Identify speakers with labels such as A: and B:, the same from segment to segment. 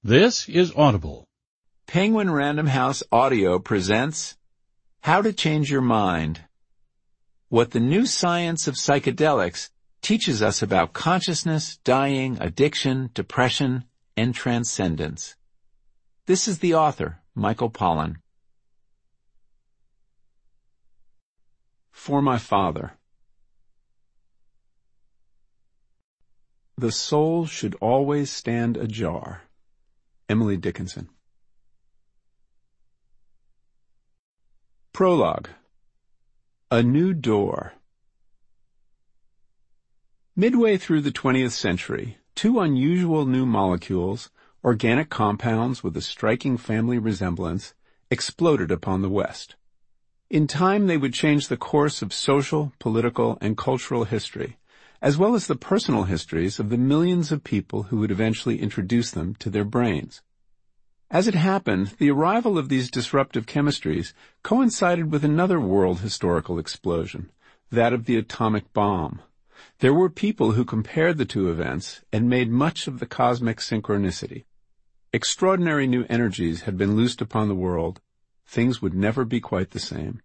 A: This is Audible.
B: Penguin Random House Audio presents How to Change Your Mind. What the new science of psychedelics teaches us about consciousness, dying, addiction, depression, and transcendence. This is the author, Michael Pollan. For My Father. The soul should always stand ajar. Emily Dickinson. Prologue. A New Door. Midway through the 20th century, two unusual new molecules, organic compounds with a striking family resemblance, exploded upon the West. In time, they would change the course of social, political, and cultural history, as well as the personal histories of the millions of people who would eventually introduce them to their brains. As it happened, the arrival of these disruptive chemistries coincided with another world historical explosion, that of the atomic bomb. There were people who compared the two events and made much of the cosmic synchronicity. Extraordinary new energies had been loosed upon the world. Things would never be quite the same.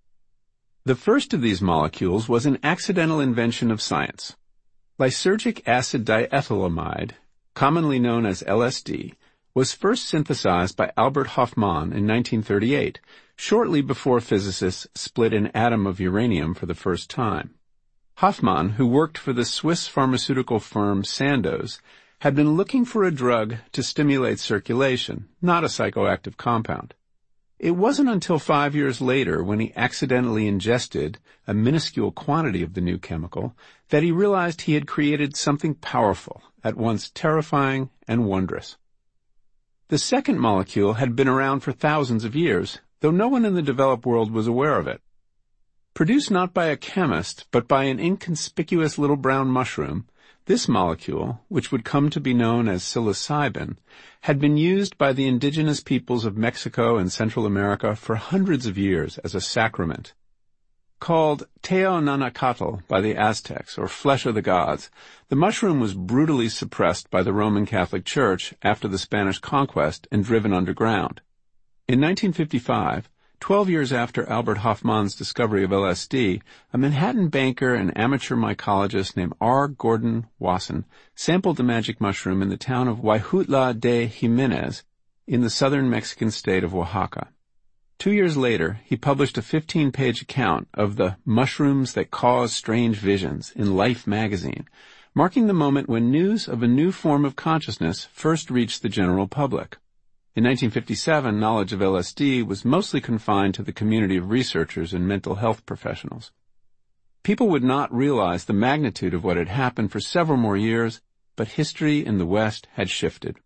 B: The first of these molecules was an accidental invention of science. Lysergic acid diethylamide, commonly known as LSD, was first synthesized by Albert Hofmann in 1938, shortly before physicists split an atom of uranium for the first time. Hofmann, who worked for the Swiss pharmaceutical firm Sandoz, had been looking for a drug to stimulate circulation, not a psychoactive compound. It wasn't until 5 years later, when he accidentally ingested a minuscule quantity of the new chemical, that he realized he had created something powerful, at once terrifying and wondrous. The second molecule had been around for thousands of years, though no one in the developed world was aware of it. Produced not by a chemist, but by an inconspicuous little brown mushroom, this molecule, which would come to be known as psilocybin, had been used by the indigenous peoples of Mexico and Central America for hundreds of years as a sacrament. Called Teonanacatl by the Aztecs, or flesh of the gods, the mushroom was brutally suppressed by the Roman Catholic Church after the Spanish conquest and driven underground. In 1955, 12 years after Albert Hofmann's discovery of LSD, a Manhattan banker and amateur mycologist named R. Gordon Wasson sampled the magic mushroom in the town of Huautla de Jimenez in the southern Mexican state of Oaxaca. 2 years later, he published a 15-page account of the mushrooms that cause strange visions in Life magazine, marking the moment when news of a new form of consciousness first reached the general public. In 1957, knowledge of LSD was mostly confined to the community of researchers and mental health professionals. People would not realize the magnitude of what had happened for several more years, but history in the West had shifted.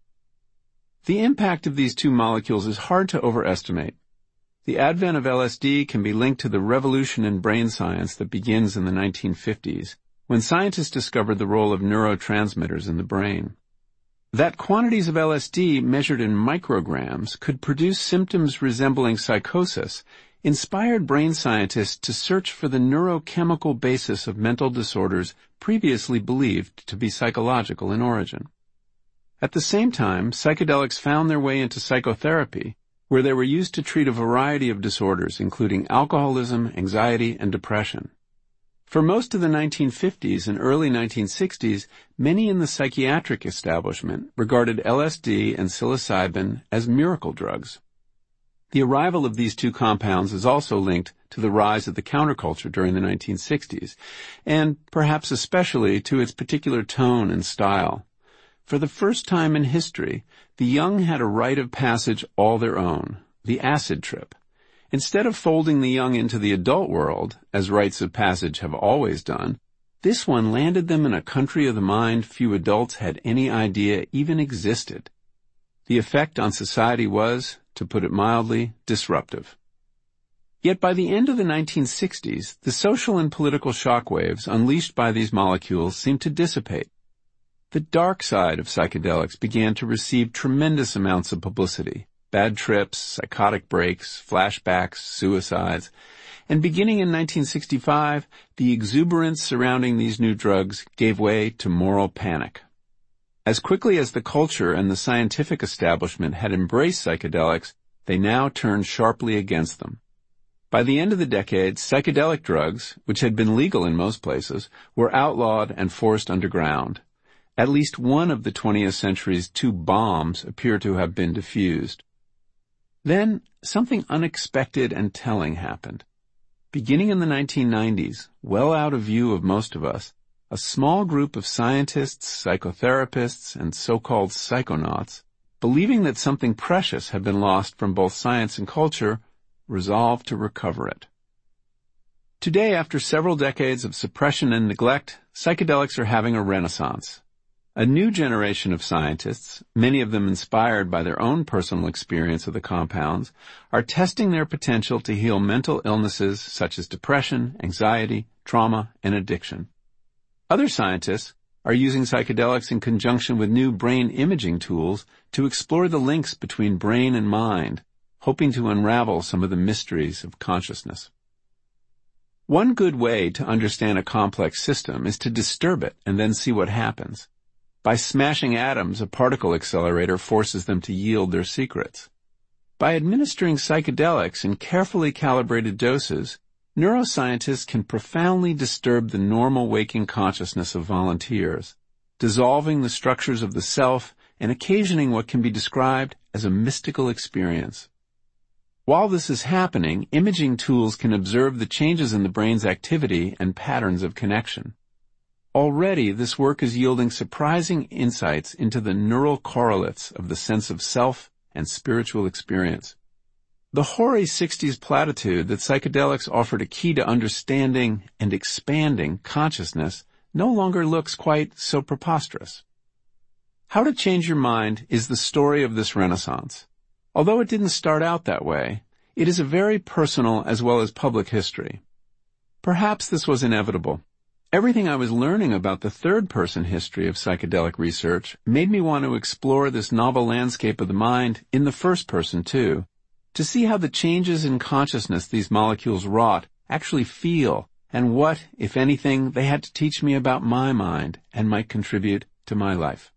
B: The impact of these two molecules is hard to overestimate. The advent of LSD can be linked to the revolution in brain science that begins in the 1950s, when scientists discovered the role of neurotransmitters in the brain. That quantities of LSD measured in micrograms could produce symptoms resembling psychosis inspired brain scientists to search for the neurochemical basis of mental disorders previously believed to be psychological in origin. At the same time, psychedelics found their way into psychotherapy, where they were used to treat a variety of disorders, including alcoholism, anxiety, and depression. For most of the 1950s and early 1960s, many in the psychiatric establishment regarded LSD and psilocybin as miracle drugs. The arrival of these two compounds is also linked to the rise of the counterculture during the 1960s, and perhaps especially to its particular tone and style. For the first time in history, the young had a rite of passage all their own, the acid trip. Instead of folding the young into the adult world, as rites of passage have always done, this one landed them in a country of the mind few adults had any idea even existed. The effect on society was, to put it mildly, disruptive. Yet by the end of the 1960s, the social and political shockwaves unleashed by these molecules seemed to dissipate. The dark side of psychedelics began to receive tremendous amounts of publicity. Bad trips, psychotic breaks, flashbacks, suicides, and beginning in 1965, the exuberance surrounding these new drugs gave way to moral panic. As quickly as the culture and the scientific establishment had embraced psychedelics, they now turned sharply against them. By the end of the decade, psychedelic drugs, which had been legal in most places, were outlawed and forced underground. At least one of the 20th century's two bombs appear to have been diffused. Then, something unexpected and telling happened. Beginning in the 1990s, well out of view of most of us, a small group of scientists, psychotherapists, and so-called psychonauts, believing that something precious had been lost from both science and culture, resolved to recover it. Today, after several decades of suppression and neglect, psychedelics are having a renaissance. A new generation of scientists, many of them inspired by their own personal experience of the compounds, are testing their potential to heal mental illnesses such as depression, anxiety, trauma, and addiction. Other scientists are using psychedelics in conjunction with new brain imaging tools to explore the links between brain and mind, hoping to unravel some of the mysteries of consciousness. One good way to understand a complex system is to disturb it and then see what happens. By smashing atoms, a particle accelerator forces them to yield their secrets. By administering psychedelics in carefully calibrated doses, neuroscientists can profoundly disturb the normal waking consciousness of volunteers, dissolving the structures of the self and occasioning what can be described as a mystical experience. While this is happening, imaging tools can observe the changes in the brain's activity and patterns of connection. Already, this work is yielding surprising insights into the neural correlates of the sense of self and spiritual experience. The hoary 60s platitude that psychedelics offered a key to understanding and expanding consciousness no longer looks quite so preposterous. How to Change Your Mind is the story of this renaissance. Although it didn't start out that way, it is a very personal as well as public history. Perhaps this was inevitable. Everything I was learning about the third-person history of psychedelic research made me want to explore this novel landscape of the mind in the first person too, to see how the changes in consciousness these molecules wrought actually feel, and what, if anything, they had to teach me about my mind and might contribute to my life.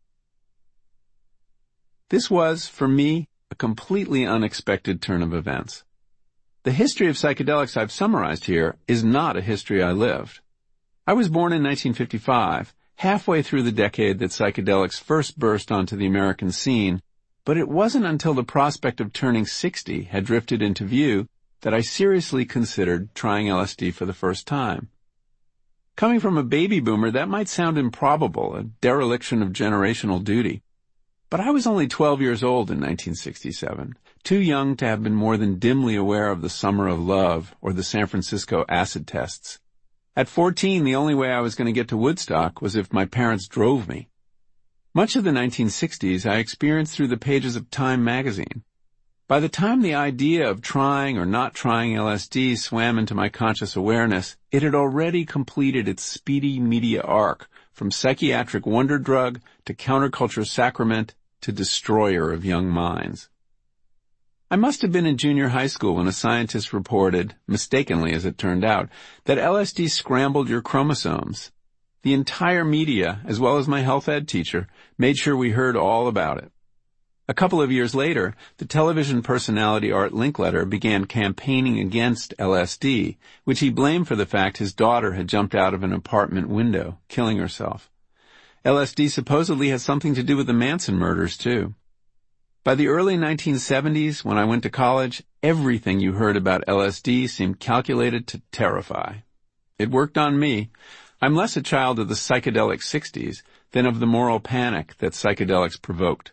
B: This was, for me, a completely unexpected turn of events. The history of psychedelics I've summarized here is not a history I lived. I was born in 1955, halfway through the decade that psychedelics first burst onto the American scene, but it wasn't until the prospect of turning 60 had drifted into view that I seriously considered trying LSD for the first time. Coming from a baby boomer, that might sound improbable, a dereliction of generational duty. But I was only 12 years old in 1967, too young to have been more than dimly aware of the Summer of Love or the San Francisco acid tests. At 14, the only way I was going to get to Woodstock was if my parents drove me. Much of the 1960s I experienced through the pages of Time magazine. By the time the idea of trying or not trying LSD swam into my conscious awareness, it had already completed its speedy media arc, from psychiatric wonder drug to counterculture sacrament to destroyer of young minds. I must have been in junior high school when a scientist reported, mistakenly as it turned out, that LSD scrambled your chromosomes. The entire media, as well as my health ed teacher, made sure we heard all about it. A couple of years later, the television personality Art Linkletter began campaigning against LSD, which he blamed for the fact his daughter had jumped out of an apartment window, killing herself. LSD supposedly has something to do with the Manson murders, too. By the early 1970s, when I went to college, everything you heard about LSD seemed calculated to terrify. It worked on me. I'm less a child of the psychedelic 60s than of the moral panic that psychedelics provoked.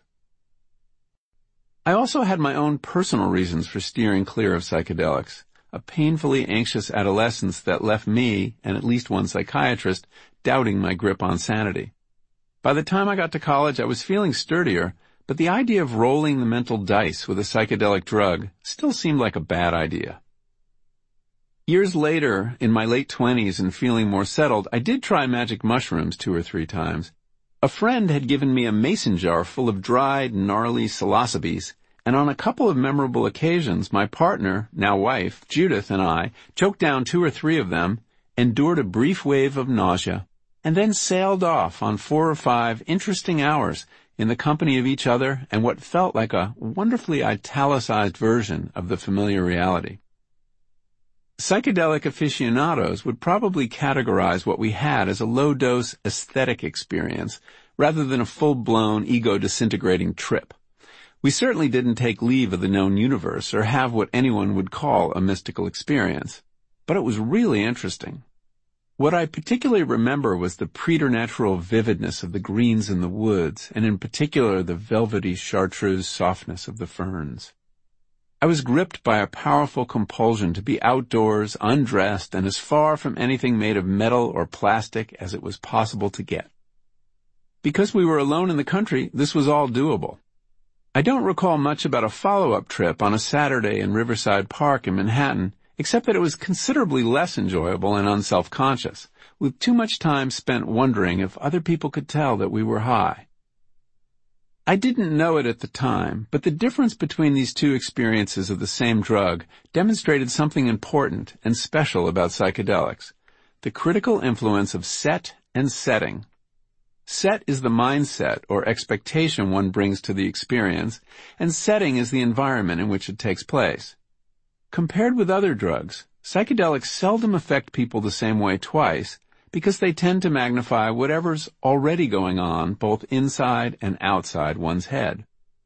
B: I also had my own personal reasons for steering clear of psychedelics, a painfully anxious adolescence that left me, and at least one psychiatrist, doubting my grip on sanity. By the time I got to college, I was feeling sturdier, but the idea of rolling the mental dice with a psychedelic drug still seemed like a bad idea. Years later, in my late 20s and feeling more settled, I did try magic mushrooms 2 or 3 times. A friend had given me a mason jar full of dried, gnarly psilocybes, and on a couple of memorable occasions, my partner, now wife, Judith, and I choked down 2 or 3 of them, endured a brief wave of nausea, and then sailed off on 4 or 5 interesting hours in the company of each other and what felt like a wonderfully italicized version of the familiar reality. Psychedelic aficionados would probably categorize what we had as a low-dose aesthetic experience rather than a full-blown ego-disintegrating trip. We certainly didn't take leave of the known universe or have what anyone would call a mystical experience, but it was really interesting. What I particularly remember was the preternatural vividness of the greens in the woods, and in particular the velvety chartreuse softness of the ferns. I was gripped by a powerful compulsion to be outdoors, undressed, and as far from anything made of metal or plastic as it was possible to get. Because we were alone in the country, this was all doable. I don't recall much about a follow-up trip on a Saturday in Riverside Park in Manhattan, except that it was considerably less enjoyable and unself-conscious, with too much time spent wondering if other people could tell that we were high. I didn't know it at the time, but the difference between these two experiences of the same drug demonstrated something important and special about psychedelics: the critical influence of set and setting. Set is the mindset or expectation one brings to the experience, and setting is the environment in which it takes place. Compared with other drugs, psychedelics seldom affect people the same way twice because they tend to magnify whatever's already going on both inside and outside one's head.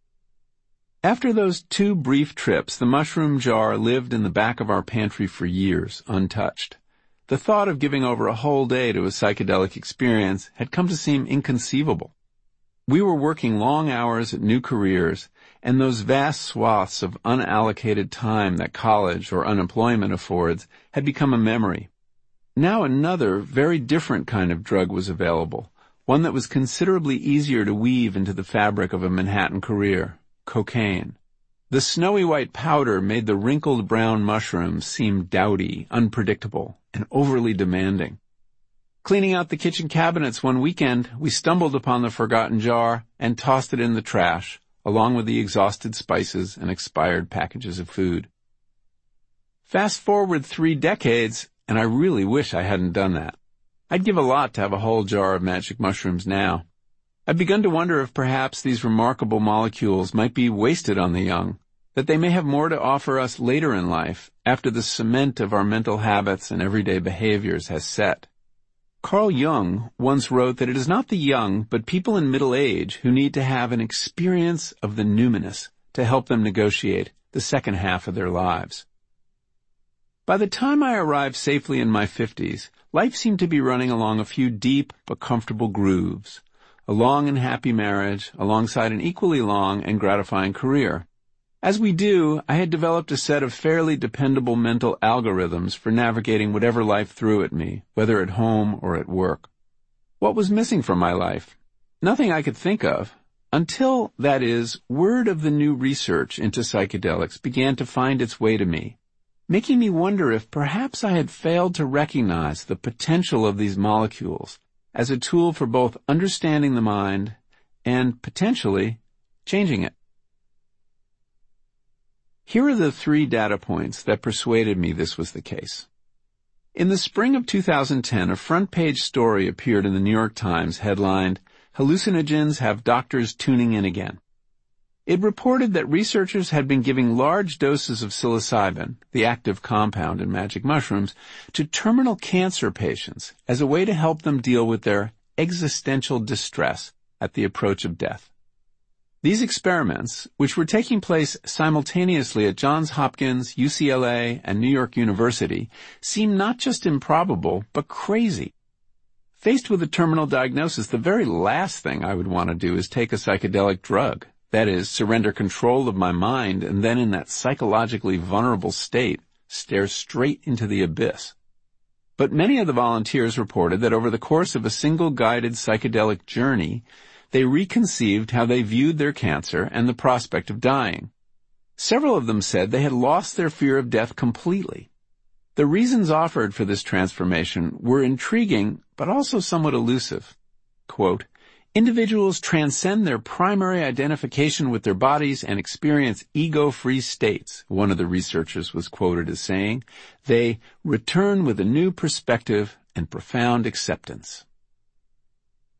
B: After those 2 brief trips, the mushroom jar lived in the back of our pantry for years, untouched. The thought of giving over a whole day to a psychedelic experience had come to seem inconceivable. We were working long hours at new careers, and those vast swaths of unallocated time that college or unemployment affords had become a memory. Now another, very different kind of drug was available, one that was considerably easier to weave into the fabric of a Manhattan career: cocaine. The snowy white powder made the wrinkled brown mushrooms seem dowdy, unpredictable, and overly demanding. Cleaning out the kitchen cabinets one weekend, we stumbled upon the forgotten jar and tossed it in the trash, along with the exhausted spices and expired packages of food. Fast forward 3 decades, and I really wish I hadn't done that. I'd give a lot to have a whole jar of magic mushrooms now. I've begun to wonder if perhaps these remarkable molecules might be wasted on the young, that they may have more to offer us later in life, after the cement of our mental habits and everyday behaviors has set. Carl Jung once wrote that it is not the young, but people in middle age who need to have an experience of the numinous to help them negotiate the second half of their lives. By the time I arrived safely in my 50s, life seemed to be running along a few deep but comfortable grooves. A long and happy marriage alongside an equally long and gratifying career. As we do, I had developed a set of fairly dependable mental algorithms for navigating whatever life threw at me, whether at home or at work. What was missing from my life? Nothing I could think of, until, that is, word of the new research into psychedelics began to find its way to me, making me wonder if perhaps I had failed to recognize the potential of these molecules as a tool for both understanding the mind and, potentially, changing it. Here are the 3 data points that persuaded me this was the case. In the spring of 2010, a front-page story appeared in the New York Times headlined, "Hallucinogens Have Doctors Tuning In Again." It reported that researchers had been giving large doses of psilocybin, the active compound in magic mushrooms, to terminal cancer patients as a way to help them deal with their existential distress at the approach of death. These experiments, which were taking place simultaneously at Johns Hopkins, UCLA, and New York University, seem not just improbable, but crazy. Faced with a terminal diagnosis, the very last thing I would want to do is take a psychedelic drug. That is, surrender control of my mind and then in that psychologically vulnerable state, stare straight into the abyss. But many of the volunteers reported that over the course of a single guided psychedelic journey, they reconceived how they viewed their cancer and the prospect of dying. Several of them said they had lost their fear of death completely. The reasons offered for this transformation were intriguing, but also somewhat elusive. Quote, "Individuals transcend their primary identification with their bodies and experience ego-free states," one of the researchers was quoted as saying. "They return with a new perspective and profound acceptance."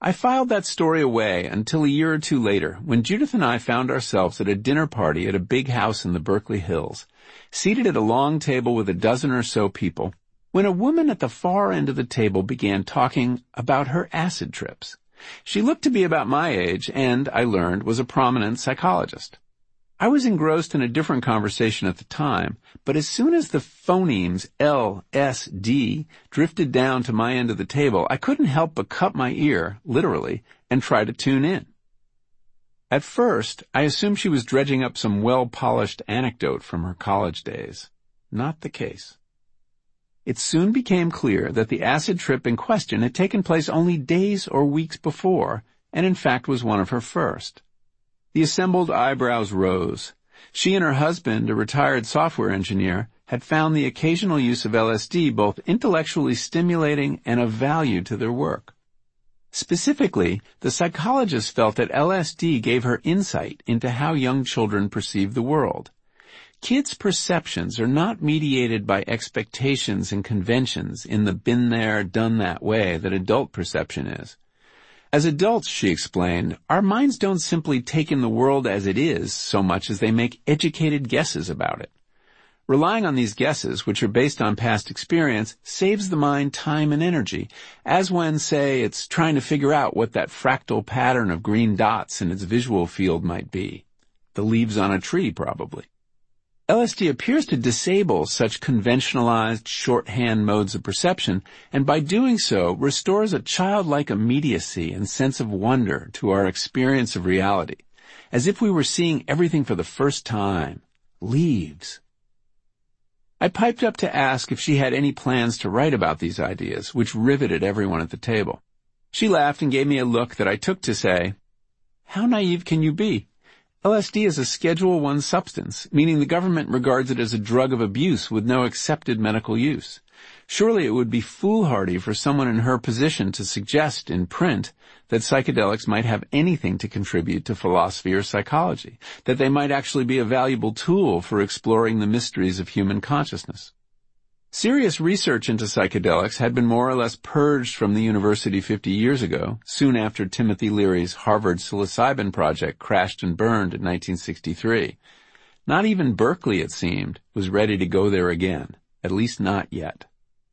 B: I filed that story away until a year or two later, when Judith and I found ourselves at a dinner party at a big house in the Berkeley Hills, seated at a long table with a dozen or so people, when a woman at the far end of the table began talking about her acid trips. She looked to be about my age and, I learned, was a prominent psychologist. I was engrossed in a different conversation at the time, but as soon as the phonemes L, S, D drifted down to my end of the table, I couldn't help but cut my ear, literally, and try to tune in. At first, I assumed she was dredging up some well-polished anecdote from her college days. Not the case. It soon became clear that the acid trip in question had taken place only days or weeks before, and in fact was one of her first. The assembled eyebrows rose. She and her husband, a retired software engineer, had found the occasional use of LSD both intellectually stimulating and of value to their work. Specifically, the psychologist felt that LSD gave her insight into how young children perceive the world. Kids' perceptions are not mediated by expectations and conventions in the been there, done that way that adult perception is. As adults, she explained, our minds don't simply take in the world as it is so much as they make educated guesses about it. Relying on these guesses, which are based on past experience, saves the mind time and energy, as when, say, it's trying to figure out what that fractal pattern of green dots in its visual field might be. The leaves on a tree, probably. LSD appears to disable such conventionalized shorthand modes of perception, and by doing so restores a childlike immediacy and sense of wonder to our experience of reality, as if we were seeing everything for the first time. Leaves. I piped up to ask if she had any plans to write about these ideas, which riveted everyone at the table. She laughed and gave me a look that I took to say, "How naive can you be? LSD is a Schedule I substance, meaning the government regards it as a drug of abuse with no accepted medical use. Surely it would be foolhardy for someone in her position to suggest in print that psychedelics might have anything to contribute to philosophy or psychology, that they might actually be a valuable tool for exploring the mysteries of human consciousness." Serious research into psychedelics had been more or less purged from the university 50 years ago, soon after Timothy Leary's Harvard psilocybin project crashed and burned in 1963. Not even Berkeley, it seemed, was ready to go there again, at least not yet.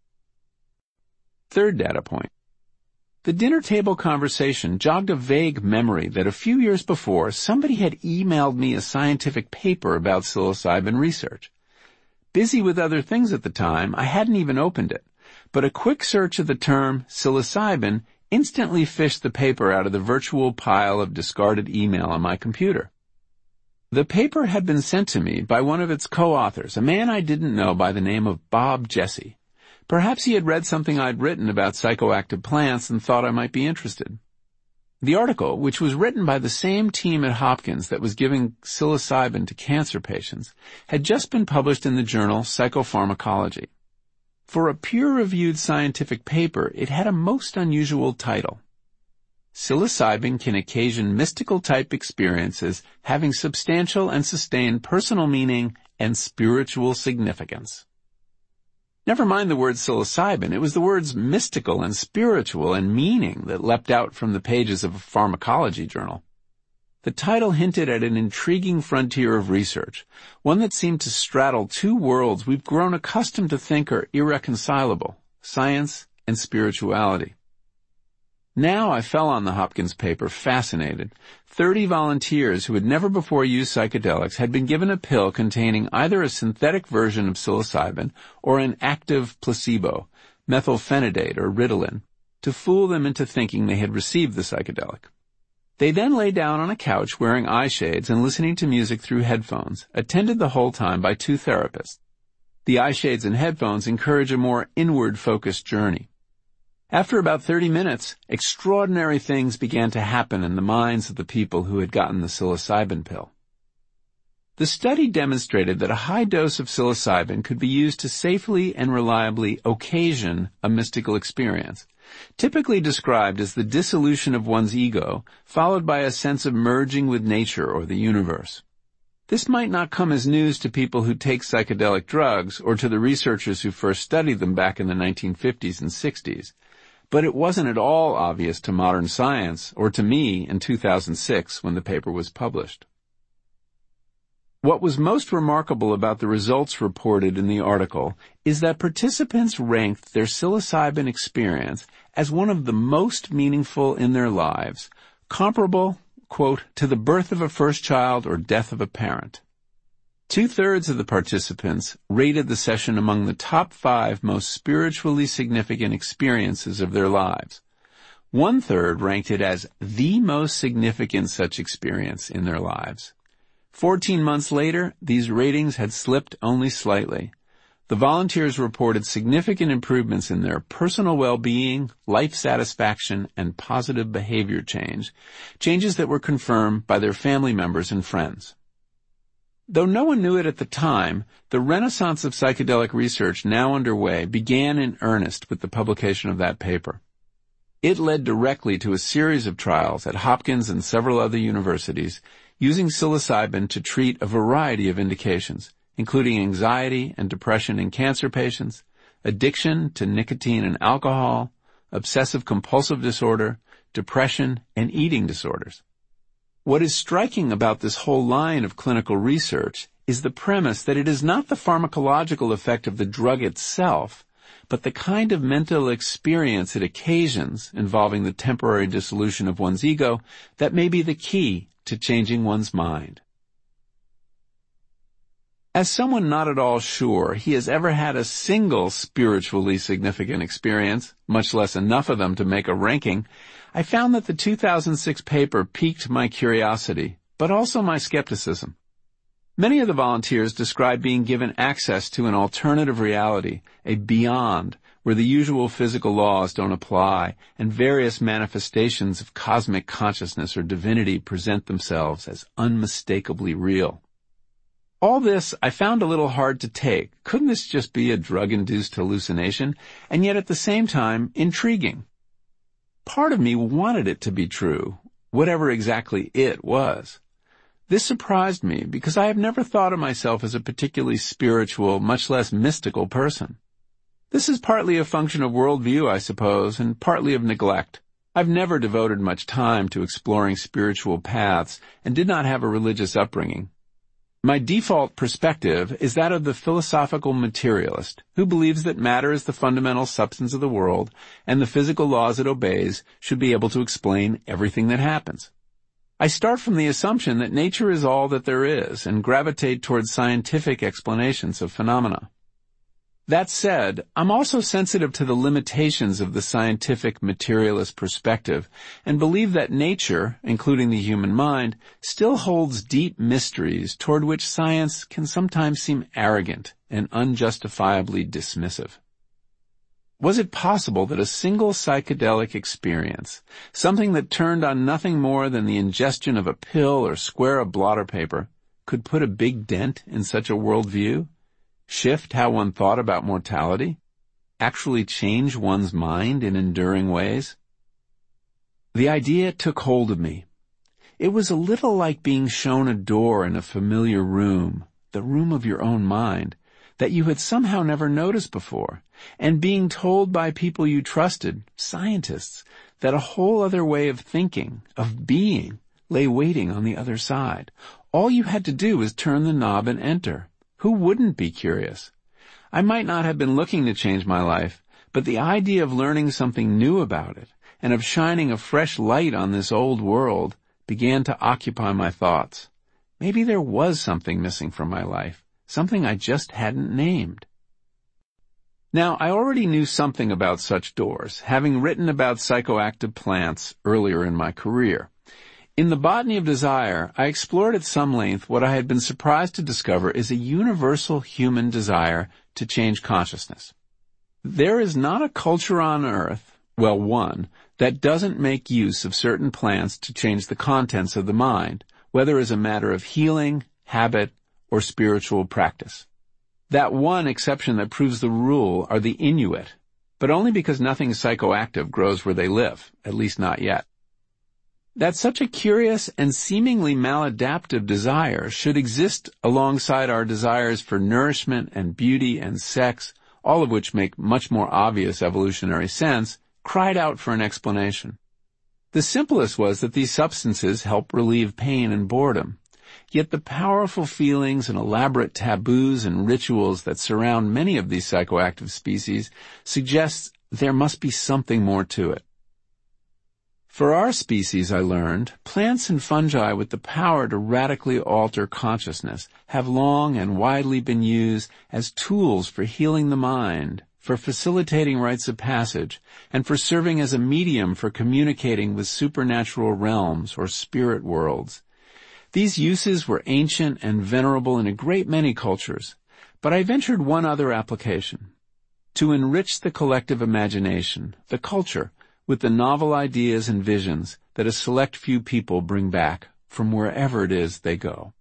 B: Third data point. The dinner table conversation jogged a vague memory that a few years before somebody had emailed me a scientific paper about psilocybin research. Busy with other things at the time, I hadn't even opened it, but a quick search of the term psilocybin instantly fished the paper out of the virtual pile of discarded email on my computer. The paper had been sent to me by one of its co-authors, a man I didn't know by the name of Bob Jesse. Perhaps he had read something I'd written about psychoactive plants and thought I might be interested. The article, which was written by the same team at Hopkins that was giving psilocybin to cancer patients, had just been published in the journal Psychopharmacology. For a peer-reviewed scientific paper, it had a most unusual title. Psilocybin can occasion mystical-type experiences having substantial and sustained personal meaning and spiritual significance. Never mind the word psilocybin, it was the words mystical and spiritual and meaning that leapt out from the pages of a pharmacology journal. The title hinted at an intriguing frontier of research, one that seemed to straddle two worlds we've grown accustomed to think are irreconcilable, science and spirituality. Now I fell on the Hopkins paper fascinated. 30 volunteers who had never before used psychedelics had been given a pill containing either a synthetic version of psilocybin or an active placebo, methylphenidate or Ritalin, to fool them into thinking they had received the psychedelic. They then lay down on a couch wearing eye shades and listening to music through headphones, attended the whole time by 2 therapists. The eye shades and headphones encourage a more inward-focused journey. After about 30 minutes, extraordinary things began to happen in the minds of the people who had gotten the psilocybin pill. The study demonstrated that a high dose of psilocybin could be used to safely and reliably occasion a mystical experience, typically described as the dissolution of one's ego, followed by a sense of merging with nature or the universe. This might not come as news to people who take psychedelic drugs or to the researchers who first studied them back in the 1950s and 60s. but it wasn't at all obvious to modern science or to me in 2006 when the paper was published. What was most remarkable about the results reported in the article is that participants ranked their psilocybin experience as one of the most meaningful in their lives, comparable, quote, to the birth of a first child or death of a parent. 2/3 of the participants rated the session among the top 5 most spiritually significant experiences of their lives. 1/3 ranked it as the most significant such experience in their lives. 14 months later, these ratings had slipped only slightly. The volunteers reported significant improvements in their personal well-being, life satisfaction, and positive behavior changes that were confirmed by their family members and friends. Though no one knew it at the time, the renaissance of psychedelic research now underway began in earnest with the publication of that paper. It led directly to a series of trials at Hopkins and several other universities using psilocybin to treat a variety of indications, including anxiety and depression in cancer patients, addiction to nicotine and alcohol, obsessive-compulsive disorder, depression, and eating disorders. What is striking about this whole line of clinical research is the premise that it is not the pharmacological effect of the drug itself, but the kind of mental experience it occasions involving the temporary dissolution of one's ego that may be the key to changing one's mind. As someone not at all sure he has ever had a single spiritually significant experience, much less enough of them to make a ranking, I found that the 2006 paper piqued my curiosity, but also my skepticism. Many of the volunteers described being given access to an alternative reality, a beyond, where the usual physical laws don't apply, and various manifestations of cosmic consciousness or divinity present themselves as unmistakably real. All this I found a little hard to take. Couldn't this just be a drug-induced hallucination, and yet at the same time intriguing? Part of me wanted it to be true, whatever exactly it was. This surprised me because I have never thought of myself as a particularly spiritual, much less mystical person. This is partly a function of worldview, I suppose, and partly of neglect. I've never devoted much time to exploring spiritual paths and did not have a religious upbringing. My default perspective is that of the philosophical materialist, who believes that matter is the fundamental substance of the world, and the physical laws it obeys should be able to explain everything that happens. I start from the assumption that nature is all that there is, and gravitate towards scientific explanations of phenomena. That said, I'm also sensitive to the limitations of the scientific materialist perspective and believe that nature, including the human mind, still holds deep mysteries toward which science can sometimes seem arrogant and unjustifiably dismissive. Was it possible that a single psychedelic experience, something that turned on nothing more than the ingestion of a pill or square of blotter paper, could put a big dent in such a worldview? Shift how one thought about mortality? Actually change one's mind in enduring ways? The idea took hold of me. It was a little like being shown a door in a familiar room, the room of your own mind, that you had somehow never noticed before, and being told by people you trusted, scientists, that a whole other way of thinking, of being, lay waiting on the other side. All you had to do was turn the knob and enter. Who wouldn't be curious? I might not have been looking to change my life, but the idea of learning something new about it, and of shining a fresh light on this old world, began to occupy my thoughts. Maybe there was something missing from my life, something I just hadn't named. Now, I already knew something about such doors, having written about psychoactive plants earlier in my career. In The Botany of Desire, I explored at some length what I had been surprised to discover is a universal human desire to change consciousness. There is not a culture on earth, well, one, that doesn't make use of certain plants to change the contents of the mind, whether as a matter of healing, habit, or spiritual practice. That one exception that proves the rule are the Inuit, but only because nothing psychoactive grows where they live, at least not yet. That such a curious and seemingly maladaptive desire should exist alongside our desires for nourishment and beauty and sex, all of which make much more obvious evolutionary sense, cried out for an explanation. The simplest was that these substances help relieve pain and boredom. Yet the powerful feelings and elaborate taboos and rituals that surround many of these psychoactive species suggests there must be something more to it. For our species, I learned, plants and fungi with the power to radically alter consciousness have long and widely been used as tools for healing the mind, for facilitating rites of passage, and for serving as a medium for communicating with supernatural realms or spirit worlds. These uses were ancient and venerable in a great many cultures, but I ventured one other application: to enrich the collective imagination, the culture, with the novel ideas and visions that a select few people bring back from wherever it is they go.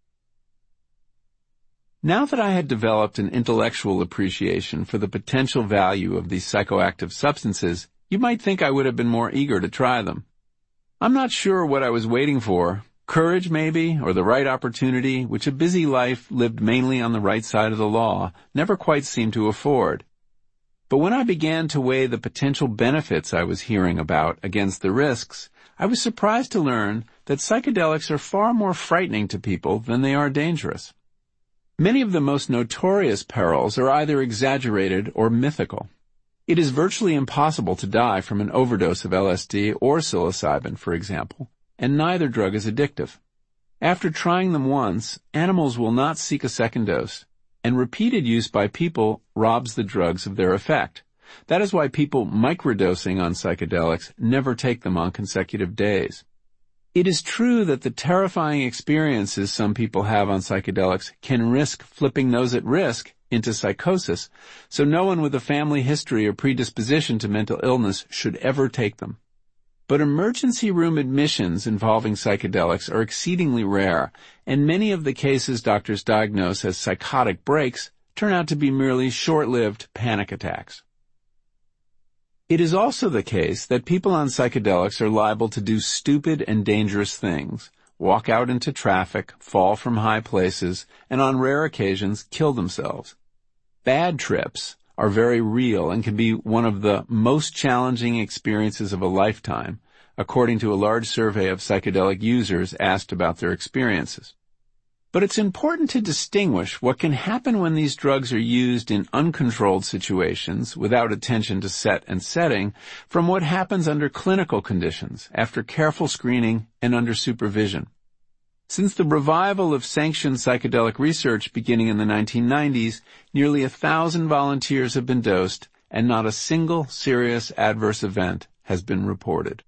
B: Now that I had developed an intellectual appreciation for the potential value of these psychoactive substances, you might think I would have been more eager to try them. I'm not sure what I was waiting for. Courage, maybe, or the right opportunity, which a busy life lived mainly on the right side of the law never quite seemed to afford. But when I began to weigh the potential benefits I was hearing about against the risks, I was surprised to learn that psychedelics are far more frightening to people than they are dangerous. Many of the most notorious perils are either exaggerated or mythical. It is virtually impossible to die from an overdose of LSD or psilocybin, for example, and neither drug is addictive. After trying them once, animals will not seek a second dose, and repeated use by people robs the drugs of their effect. That is why people microdosing on psychedelics never take them on consecutive days. It is true that the terrifying experiences some people have on psychedelics can risk flipping those at risk into psychosis, so no one with a family history or predisposition to mental illness should ever take them. But emergency room admissions involving psychedelics are exceedingly rare, and many of the cases doctors diagnose as psychotic breaks turn out to be merely short-lived panic attacks. It is also the case that people on psychedelics are liable to do stupid and dangerous things, walk out into traffic, fall from high places, and on rare occasions kill themselves. Bad trips are very real and can be one of the most challenging experiences of a lifetime, according to a large survey of psychedelic users asked about their experiences. But it's important to distinguish what can happen when these drugs are used in uncontrolled situations without attention to set and setting from what happens under clinical conditions, after careful screening and under supervision. Since the revival of sanctioned psychedelic research beginning in the 1990s, nearly 1,000 volunteers have been dosed, and not a single serious adverse event has been reported.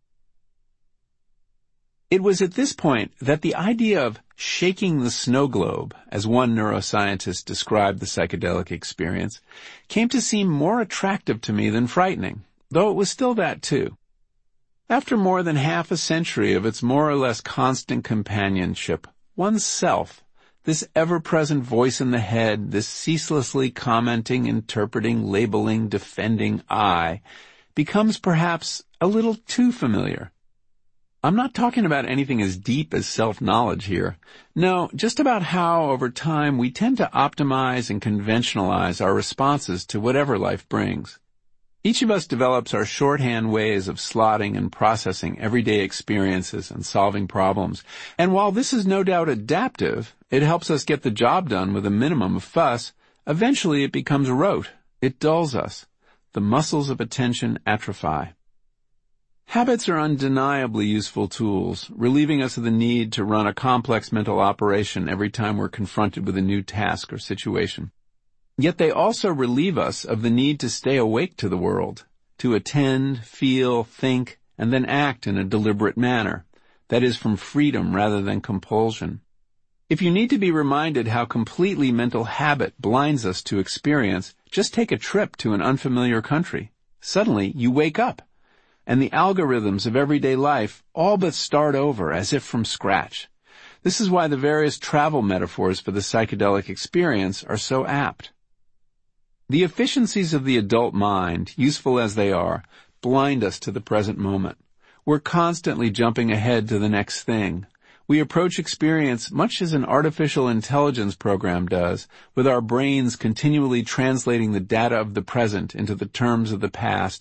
B: It was at this point that the idea of shaking the snow globe, as one neuroscientist described the psychedelic experience, came to seem more attractive to me than frightening, though it was still that too. After more than half a century of its more or less constant companionship, one's self, this ever-present voice in the head, this ceaselessly commenting, interpreting, labeling, defending I, becomes perhaps a little too familiar. I'm not talking about anything as deep as self-knowledge here. No, just about how, over time, we tend to optimize and conventionalize our responses to whatever life brings. Each of us develops our shorthand ways of slotting and processing everyday experiences and solving problems. And while this is no doubt adaptive, it helps us get the job done with a minimum of fuss. Eventually it becomes rote. It dulls us. The muscles of attention atrophy. Habits are undeniably useful tools, relieving us of the need to run a complex mental operation every time we're confronted with a new task or situation. Yet they also relieve us of the need to stay awake to the world, to attend, feel, think, and then act in a deliberate manner, that is, from freedom rather than compulsion. If you need to be reminded how completely mental habit blinds us to experience, just take a trip to an unfamiliar country. Suddenly, you wake up, and the algorithms of everyday life all but start over as if from scratch. This is why the various travel metaphors for the psychedelic experience are so apt. The efficiencies of the adult mind, useful as they are, blind us to the present moment. We're constantly jumping ahead to the next thing. We approach experience much as an artificial intelligence program does, with our brains continually translating the data of the present into the terms of the past,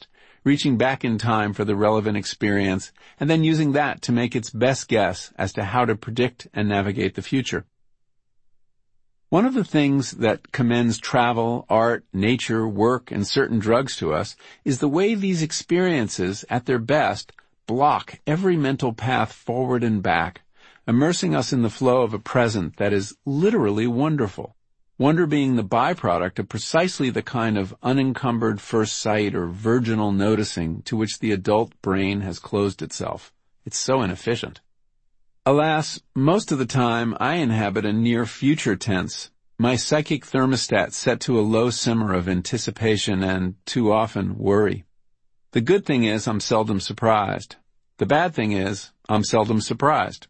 B: reaching back in time for the relevant experience, and then using that to make its best guess as to how to predict and navigate the future. One of the things that commends travel, art, nature, work, and certain drugs to us is the way these experiences, at their best, block every mental path forward and back, immersing us in the flow of a present that is literally wonderful. Wonder being the byproduct of precisely the kind of unencumbered first sight or virginal noticing to which the adult brain has closed itself. It's so inefficient. Alas, most of the time I inhabit a near future tense, my psychic thermostat set to a low simmer of anticipation and, too often, worry. The good thing is I'm seldom surprised. The bad thing is I'm seldom surprised.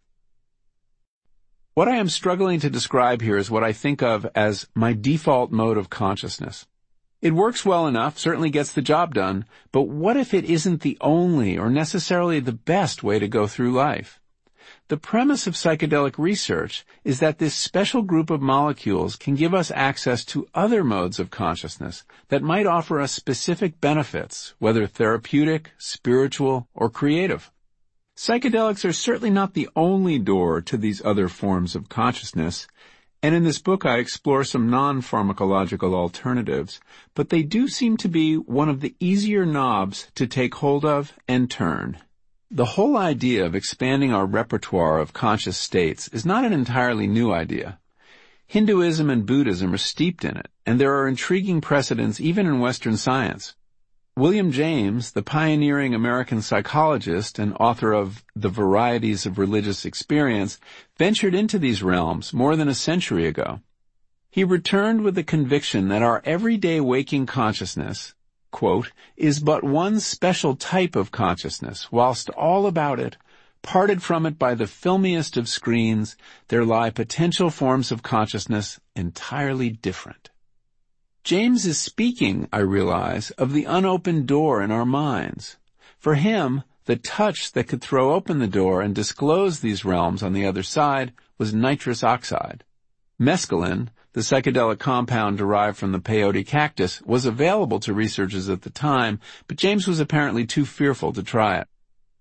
B: What I am struggling to describe here is what I think of as my default mode of consciousness. It works well enough, certainly gets the job done, but what if it isn't the only or necessarily the best way to go through life? The premise of psychedelic research is that this special group of molecules can give us access to other modes of consciousness that might offer us specific benefits, whether therapeutic, spiritual, or creative. Psychedelics are certainly not the only door to these other forms of consciousness, and in this book I explore some non-pharmacological alternatives, but they do seem to be one of the easier knobs to take hold of and turn. The whole idea of expanding our repertoire of conscious states is not an entirely new idea. Hinduism and Buddhism are steeped in it, and there are intriguing precedents even in Western science. William James, the pioneering American psychologist and author of The Varieties of Religious Experience, ventured into these realms more than a century ago. He returned with the conviction that our everyday waking consciousness, quote, is but one special type of consciousness, whilst all about it, parted from it by the filmiest of screens, there lie potential forms of consciousness entirely different. James is speaking, I realize, of the unopened door in our minds. For him, the touch that could throw open the door and disclose these realms on the other side was nitrous oxide. Mescaline, the psychedelic compound derived from the peyote cactus, was available to researchers at the time, but James was apparently too fearful to try it.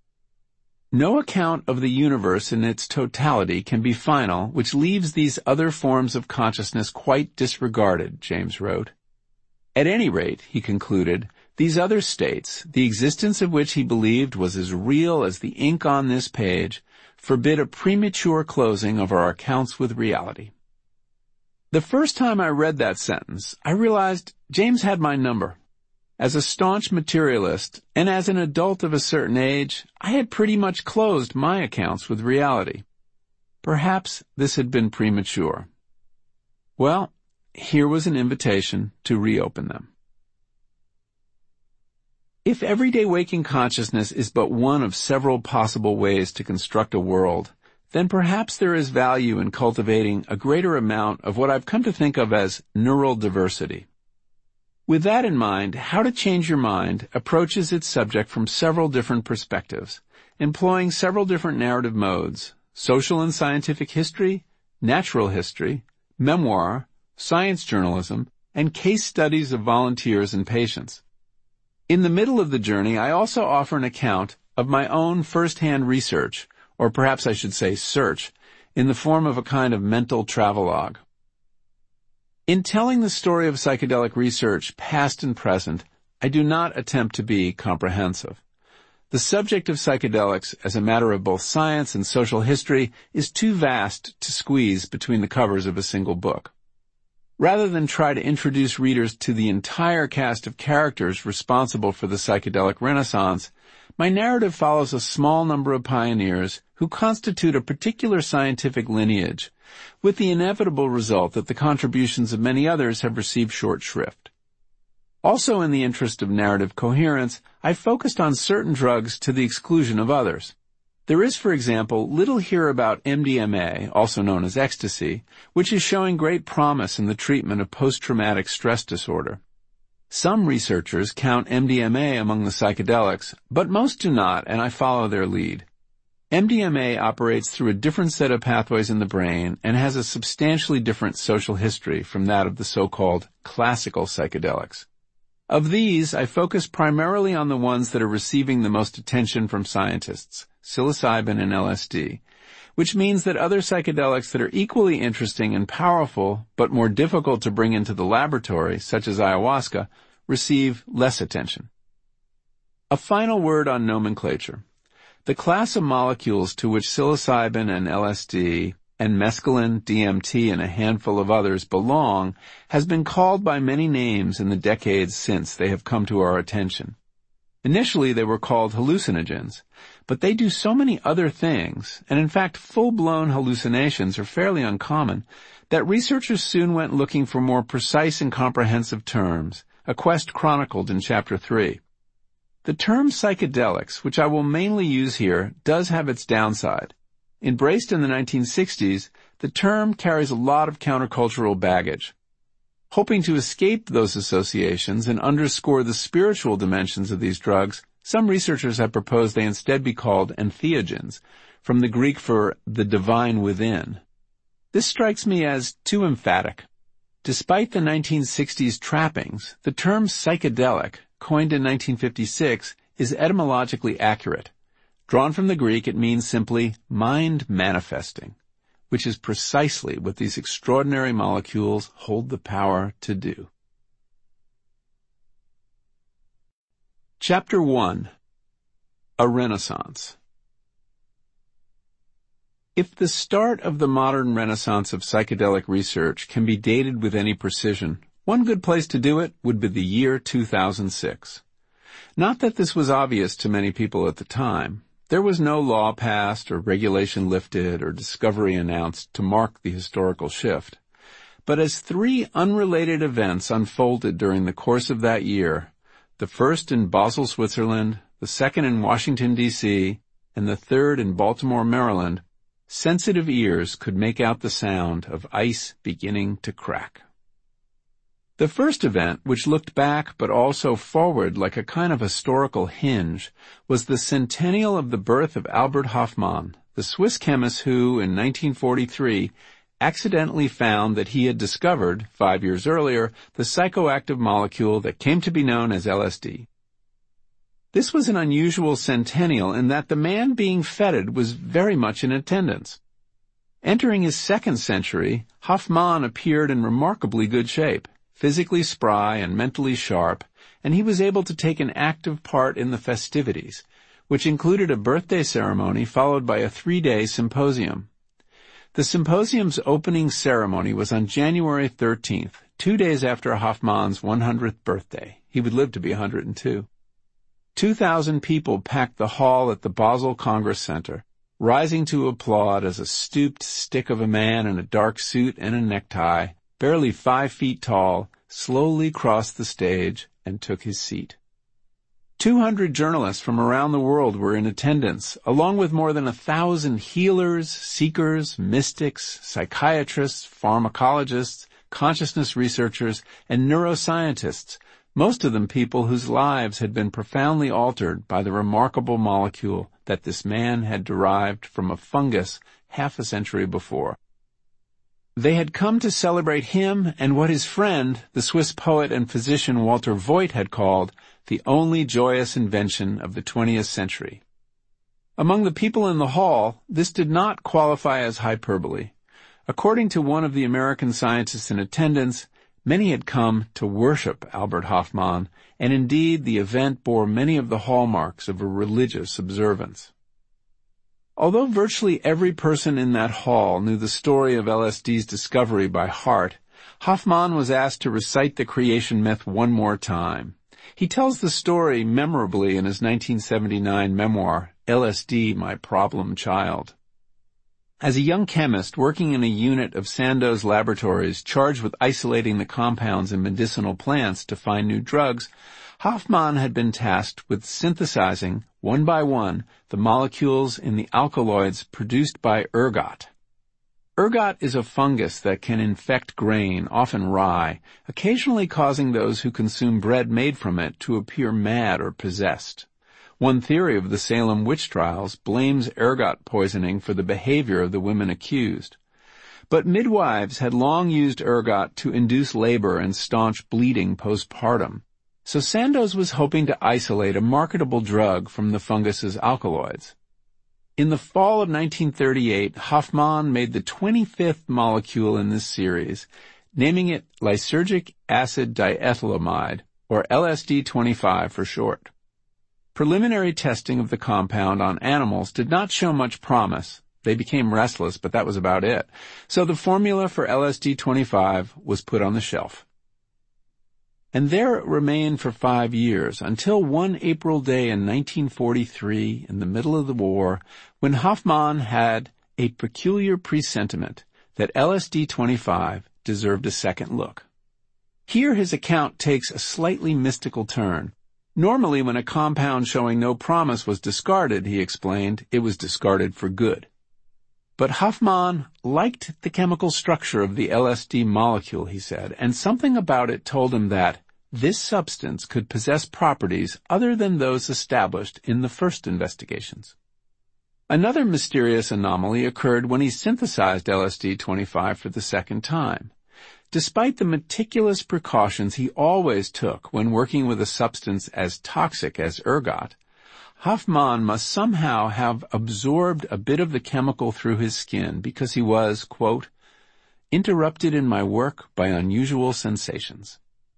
B: No account of the universe in its totality can be final, which leaves these other forms of consciousness quite disregarded, James wrote. At any rate, he concluded, these other states, the existence of which he believed was as real as the ink on this page, forbid a premature closing of our accounts with reality. The first time I read that sentence, I realized James had my number. As a staunch materialist, and as an adult of a certain age, I had pretty much closed my accounts with reality. Perhaps this had been premature. Well, here was an invitation to reopen them. If everyday waking consciousness is but one of several possible ways to construct a world, then perhaps there is value in cultivating a greater amount of what I've come to think of as neural diversity. With that in mind, How to Change Your Mind approaches its subject from several different perspectives, employing several different narrative modes: social and scientific history, natural history, memoir, science journalism, and case studies of volunteers and patients. In the middle of the journey, I also offer an account of my own first-hand research, or perhaps I should say search, in the form of a kind of mental travelogue. In telling the story of psychedelic research, past and present, I do not attempt to be comprehensive. The subject of psychedelics, as a matter of both science and social history, is too vast to squeeze between the covers of a single book. Rather than try to introduce readers to the entire cast of characters responsible for the psychedelic renaissance, my narrative follows a small number of pioneers who constitute a particular scientific lineage, with the inevitable result that the contributions of many others have received short shrift. Also, in the interest of narrative coherence, I focused on certain drugs to the exclusion of others. There is, for example, little here about MDMA, also known as ecstasy, which is showing great promise in the treatment of post-traumatic stress disorder. Some researchers count MDMA among the psychedelics, but most do not, and I follow their lead. MDMA operates through a different set of pathways in the brain and has a substantially different social history from that of the so-called classical psychedelics. Of these, I focus primarily on the ones that are receiving the most attention from scientists, psilocybin and LSD, which means that other psychedelics that are equally interesting and powerful, but more difficult to bring into the laboratory, such as ayahuasca, receive less attention. A final word on nomenclature. The class of molecules to which psilocybin and LSD and mescaline, DMT, and a handful of others belong has been called by many names in the decades since they have come to our attention. Initially, they were called hallucinogens, but they do so many other things, and in fact, full-blown hallucinations are fairly uncommon, that researchers soon went looking for more precise and comprehensive terms, a quest chronicled in Chapter 3. The term psychedelics, which I will mainly use here, does have its downside. Embraced in the 1960s, the term carries a lot of countercultural baggage. Hoping to escape those associations and underscore the spiritual dimensions of these drugs, some researchers have proposed they instead be called entheogens, from the Greek for the divine within. This strikes me as too emphatic. Despite the 1960s trappings, the term psychedelic, coined in 1956, is etymologically accurate. Drawn from the Greek, it means simply mind manifesting, which is precisely what these extraordinary molecules hold the power to do. Chapter 1. A Renaissance. If the start of the modern renaissance of psychedelic research can be dated with any precision, one good place to do it would be the year 2006. Not that this was obvious to many people at the time. There was no law passed or regulation lifted or discovery announced to mark the historical shift. But as three unrelated events unfolded during the course of that year, the first in Basel, Switzerland, the second in Washington, D.C., and the third in Baltimore, Maryland, sensitive ears could make out the sound of ice beginning to crack. The first event, which looked back but also forward like a kind of historical hinge, was the centennial of the birth of Albert Hofmann, the Swiss chemist who, in 1943, accidentally found that he had discovered, 5 years earlier, the psychoactive molecule that came to be known as LSD. This was an unusual centennial in that the man being feted was very much in attendance. Entering his second century, Hofmann appeared in remarkably good shape, physically spry and mentally sharp, and he was able to take an active part in the festivities, which included a birthday ceremony followed by a 3-day symposium. The symposium's opening ceremony was on January 13th, 2 days after Hofmann's 100th birthday. He would live to be 102. 2,000 people packed the hall at the Basel Congress Center, rising to applaud as a stooped stick of a man in a dark suit and a necktie, barely 5 feet tall, slowly crossed the stage and took his seat. 200 journalists from around the world were in attendance, along with more than 1,000 healers, seekers, mystics, psychiatrists, pharmacologists, consciousness researchers, and neuroscientists, most of them people whose lives had been profoundly altered by the remarkable molecule that this man had derived from a fungus half a century before. They had come to celebrate him and what his friend, the Swiss poet and physician Walter Voigt, had called the only joyous invention of the 20th century. Among the people in the hall, this did not qualify as hyperbole. According to one of the American scientists in attendance, many had come to worship Albert Hofmann, and indeed the event bore many of the hallmarks of a religious observance. Although virtually every person in that hall knew the story of LSD's discovery by heart, Hofmann was asked to recite the creation myth one more time. He tells the story memorably in his 1979 memoir, LSD, My Problem Child. As a young chemist working in a unit of Sandoz Laboratories charged with isolating the compounds in medicinal plants to find new drugs, Hofmann had been tasked with synthesizing, one by one, the molecules in the alkaloids produced by ergot. Ergot is a fungus that can infect grain, often rye, occasionally causing those who consume bread made from it to appear mad or possessed. One theory of the Salem witch trials blames ergot poisoning for the behavior of the women accused. But midwives had long used ergot to induce labor and staunch bleeding postpartum. So Sandoz was hoping to isolate a marketable drug from the fungus's alkaloids. In the fall of 1938, Hofmann made the 25th molecule in this series, naming it lysergic acid diethylamide, or LSD-25 for short. Preliminary testing of the compound on animals did not show much promise. They became restless, but that was about it. So the formula for LSD-25 was put on the shelf. And there it remained for 5 years, until one April day in 1943, in the middle of the war, when Hofmann had a peculiar presentiment that LSD-25 deserved a second look. Here his account takes a slightly mystical turn. Normally, when a compound showing no promise was discarded, he explained, it was discarded for good. But Hofmann liked the chemical structure of the LSD molecule, he said, and something about it told him that this substance could possess properties other than those established in the first investigations. Another mysterious anomaly occurred when he synthesized LSD-25 for the second time. Despite the meticulous precautions he always took when working with a substance as toxic as ergot, Hofmann must somehow have absorbed a bit of the chemical through his skin because he was, quote, interrupted in my work by unusual sensations.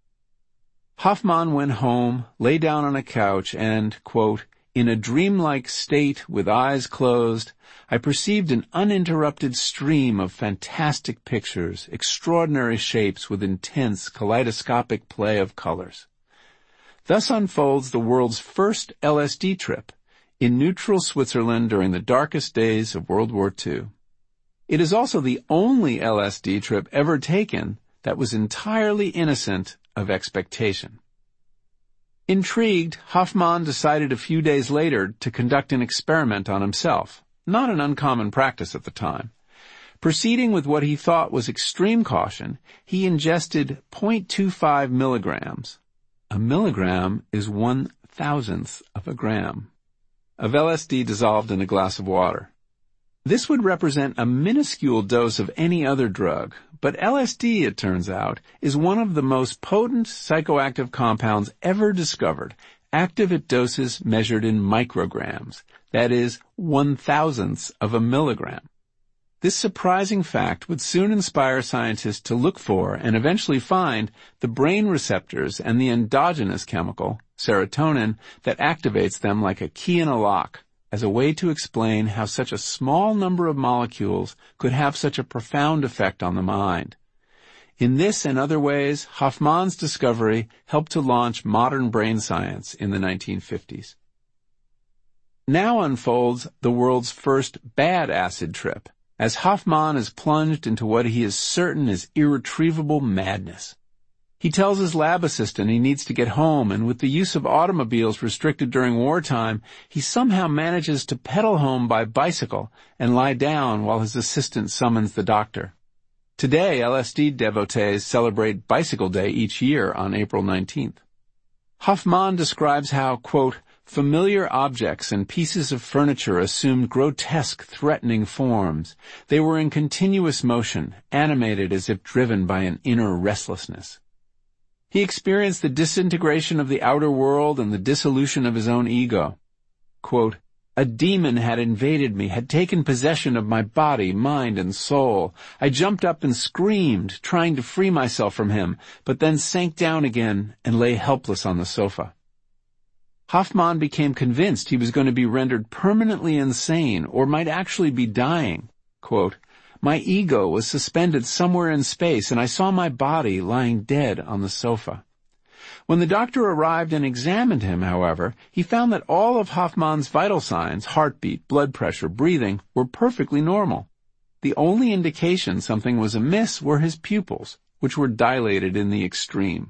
B: Hofmann went home, lay down on a couch, and, quote, in a dreamlike state with eyes closed, I perceived an uninterrupted stream of fantastic pictures, extraordinary shapes with intense kaleidoscopic play of colors. Thus unfolds the world's first LSD trip in neutral Switzerland during the darkest days of World War II. It is also the only LSD trip ever taken that was entirely innocent of expectation. Intrigued, Hofmann decided a few days later to conduct an experiment on himself, not an uncommon practice at the time. Proceeding with what he thought was extreme caution, he ingested 0.25 milligrams. A milligram is 1/1000th of a gram of LSD dissolved in a glass of water. This would represent a minuscule dose of any other drug, but LSD, it turns out, is one of the most potent psychoactive compounds ever discovered, active at doses measured in micrograms, that is, 1/1000th of a milligram. This surprising fact would soon inspire scientists to look for and eventually find the brain receptors and the endogenous chemical, serotonin, that activates them like a key in a lock, as a way to explain how such a small number of molecules could have such a profound effect on the mind. In this and other ways, Hofmann's discovery helped to launch modern brain science in the 1950s. Now unfolds the world's first bad acid trip, as Hofmann is plunged into what he is certain is irretrievable madness. He tells his lab assistant he needs to get home, and with the use of automobiles restricted during wartime, he somehow manages to pedal home by bicycle and lie down while his assistant summons the doctor. Today, LSD devotees celebrate Bicycle Day each year on April 19th. Hofmann describes how, quote, familiar objects and pieces of furniture assumed grotesque, threatening forms. They were in continuous motion, animated as if driven by an inner restlessness. He experienced the disintegration of the outer world and the dissolution of his own ego. Quote, a demon had invaded me, had taken possession of my body, mind, and soul. I jumped up and screamed, trying to free myself from him, but then sank down again and lay helpless on the sofa. Hofmann became convinced he was going to be rendered permanently insane or might actually be dying. Quote, my ego was suspended somewhere in space, and I saw my body lying dead on the sofa. When the doctor arrived and examined him, however, he found that all of Hofmann's vital signs, heartbeat, blood pressure, breathing, were perfectly normal. The only indication something was amiss were his pupils, which were dilated in the extreme.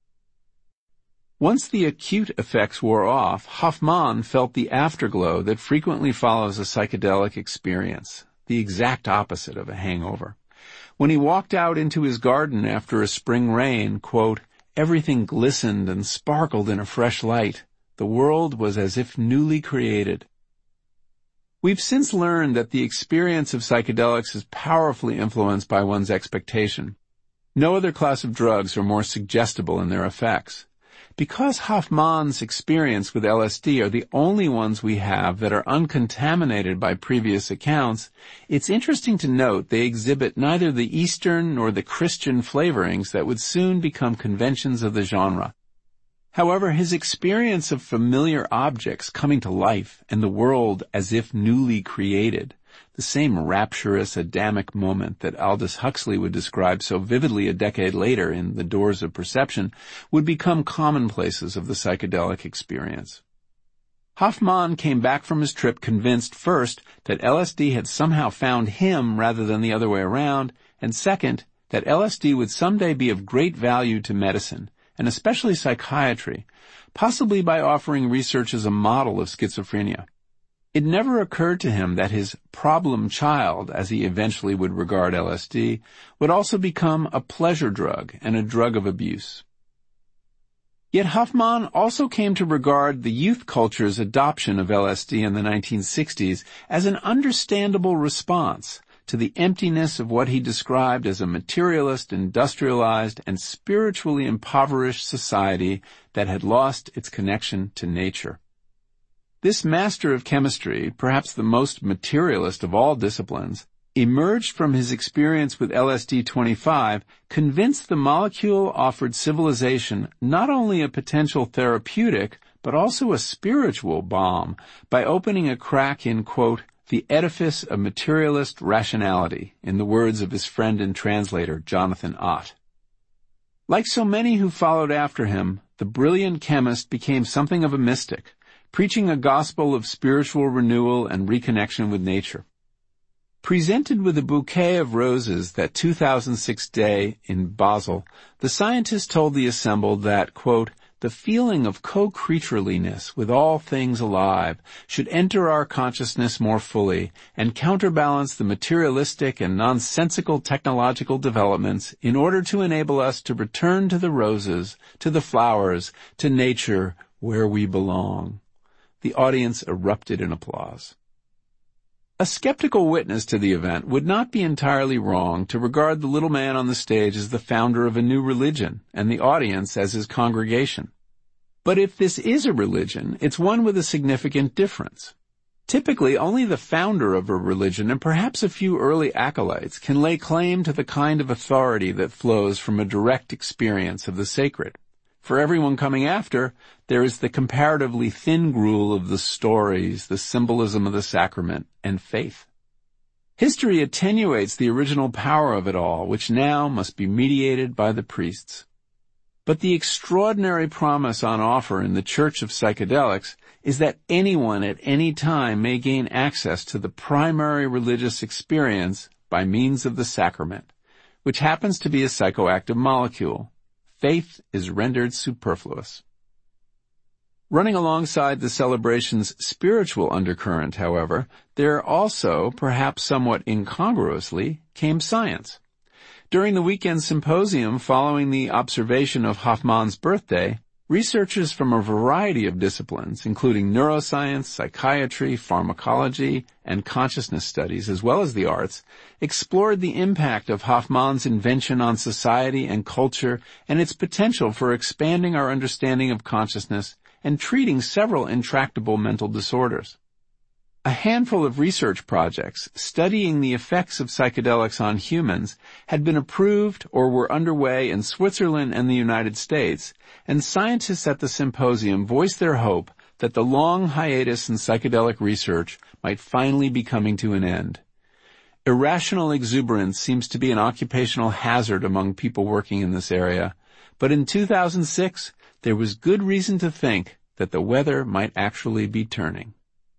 B: Once the acute effects wore off, Hofmann felt the afterglow that frequently follows a psychedelic experience, the exact opposite of a hangover. When he walked out into his garden after a spring rain, quote, everything glistened and sparkled in a fresh light. The world was as if newly created. We've since learned that the experience of psychedelics is powerfully influenced by one's expectation. No other class of drugs are more suggestible in their effects. Because Hofmann's experience with LSD are the only ones we have that are uncontaminated by previous accounts, it's interesting to note they exhibit neither the Eastern nor the Christian flavorings that would soon become conventions of the genre. However, his experience of familiar objects coming to life and the world as if newly created, the same rapturous Adamic moment that Aldous Huxley would describe so vividly a decade later in The Doors of Perception, would become commonplaces of the psychedelic experience. Hofmann came back from his trip convinced, first, that LSD had somehow found him rather than the other way around, and second, that LSD would someday be of great value to medicine, and especially psychiatry, possibly by offering research as a model of schizophrenia. It never occurred to him that his problem child, as he eventually would regard LSD, would also become a pleasure drug and a drug of abuse. Yet Hofmann also came to regard the youth culture's adoption of LSD in the 1960s as an understandable response to the emptiness of what he described as a materialist, industrialized, and spiritually impoverished society that had lost its connection to nature. This master of chemistry, perhaps the most materialist of all disciplines, emerged from his experience with LSD-25 convinced the molecule offered civilization not only a potential therapeutic, but also a spiritual balm by opening a crack in, quote, the edifice of materialist rationality, in the words of his friend and translator, Jonathan Ott. Like so many who followed after him, the brilliant chemist became something of a mystic, preaching a gospel of spiritual renewal and reconnection with nature. Presented with a bouquet of roses that 2006 day in Basel, the scientist told the assembled that, quote, the feeling of co-creatureliness with all things alive should enter our consciousness more fully and counterbalance the materialistic and nonsensical technological developments in order to enable us to return to the roses, to the flowers, to nature where we belong. The audience erupted in applause. A skeptical witness to the event would not be entirely wrong to regard the little man on the stage as the founder of a new religion and the audience as his congregation. But if this is a religion, it's one with a significant difference. Typically, only the founder of a religion and perhaps a few early acolytes can lay claim to the kind of authority that flows from a direct experience of the sacred. For everyone coming after, there is the comparatively thin gruel of the stories, the symbolism of the sacrament, and faith. History attenuates the original power of it all, which now must be mediated by the priests. But the extraordinary promise on offer in the Church of Psychedelics is that anyone at any time may gain access to the primary religious experience by means of the sacrament, which happens to be a psychoactive molecule. Faith is rendered superfluous. Running alongside the celebration's spiritual undercurrent, however, there also, perhaps somewhat incongruously, came science. During the weekend symposium following the observation of Hofmann's birthday, researchers from a variety of disciplines, including neuroscience, psychiatry, pharmacology, and consciousness studies, as well as the arts, explored the impact of Hofmann's invention on society and culture and its potential for expanding our understanding of consciousness and treating several intractable mental disorders. A handful of research projects studying the effects of psychedelics on humans had been approved or were underway in Switzerland and the United States, and scientists at the symposium voiced their hope that the long hiatus in psychedelic research might finally be coming to an end. Irrational exuberance seems to be an occupational hazard among people working in this area, but in 2006, there was good reason to think that the weather might actually be turning.